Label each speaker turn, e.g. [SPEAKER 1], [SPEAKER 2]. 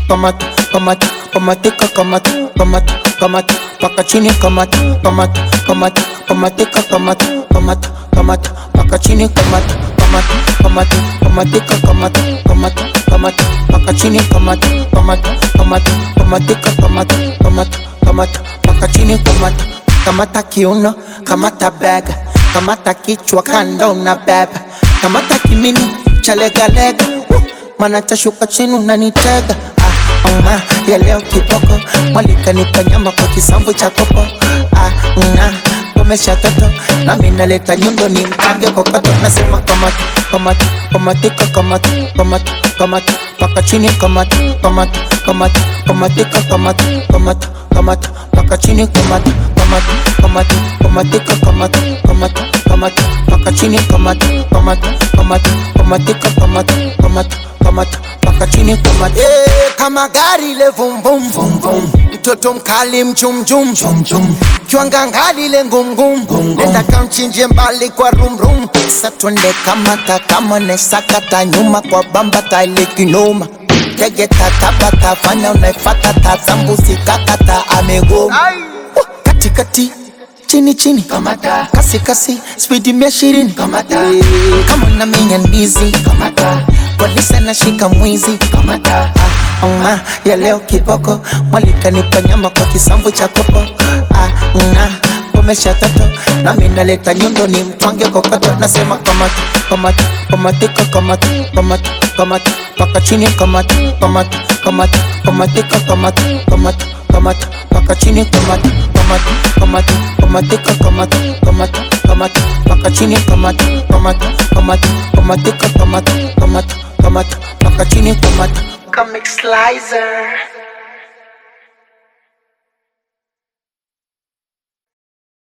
[SPEAKER 1] kamata, kamata, kamatika, kamata, kamata, kamata, paka chini, kamata, kamata, kamata, kamatika, kamata, kamata, kamata, paka chini, kamata, kamata, kamata, kamatika, kamata, kamata, kamata, paka chini, kamata, kamata, kamata, kamatika, kamata, kamata, kamata, paka chini, kamata, kamata kiuno, kamata bega, kamata kichwa kando na beba, kamata kimini cha lega lega, mana tashuka chini unanitega. Ya leo kiboko, mwalika nipa nyama kwa kisambu cha kopo. Komesha toto, na minaleta nyundo ni mkange kokoto. Nasema kamata, kamata, kamatika, kamata, kamata, kamata, paka chini, kamata, kamata, kamata, kamatika, kamata, kamata, kamata, paka chini, kamata, kamata, kamata, kamatika, kamata, kamata, kamata, paka chini, kamata, kamata, kamata, kamatika, kamata, kamata, kamata, paka chini, kamata. Kama gari le vum vum vum vum, mtoto mkali mchum chum chum chum, kiwanga ngali le ngum ngum, nenda kamchinje mbali kwa rum rum. Satwende kamata kama nesakata, nyuma kwa bamba taile kinoma. Tege tatabata fanya unaifata tazambuzi kakata amego. Kati kati chini chini kamata, kasi kasi speedi 120 kamata, kama na minya ndizi kamata, polisi na shika mwizi kamata. Ya leo kiboko, mwalika nipa nyama kwa kisambu cha kopo. Komesha toto, na minaleta nyundo ni mtwange kokoto. Nasema kamata, kamata, kamatika, kamata, kamata, kamata, paka chini, kamata, kamata, kamata, kamatika, kamata, kamata, kamata, paka chini, kamata, kamata, kamata, kamatika, kamata, kamata, kamata, paka chini, kamata, kamata, kamata, kamatika, kamata, kamata, kamata, paka chini, kamata. Comic Slicer.